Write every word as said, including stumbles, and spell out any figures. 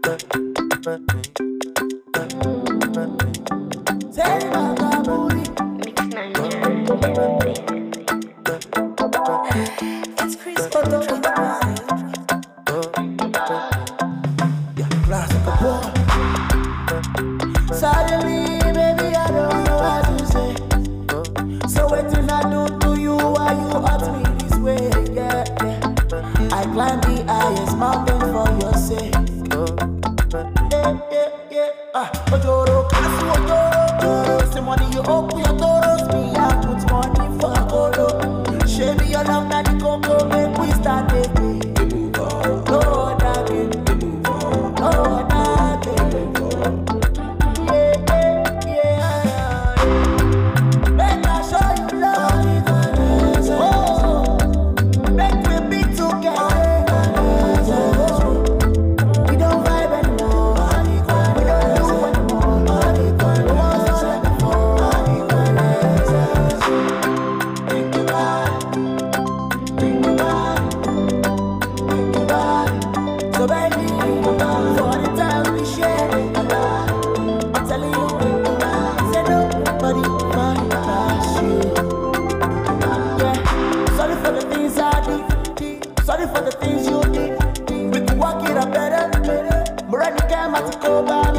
It's Chris Photo. Suddenly, baby, I don't know what to say. So what did I do to you? Why you hurt me this way? Yeah, yeah. I climbed the highest mountain for your sake. Yeah, yeah, yeah. Ah, Ojoro, Kasu, Ojoro, Ojoro. Say money you open your doors, me I put money for Olo. Show me your love, now the Congo, make we start dating. No other game, no other game. So baby, for the time we share, I'm telling you, say nobody pass you. Yeah, sorry for the things I did, sorry for the things you did. We could work it out better, better. Morani came at the cover.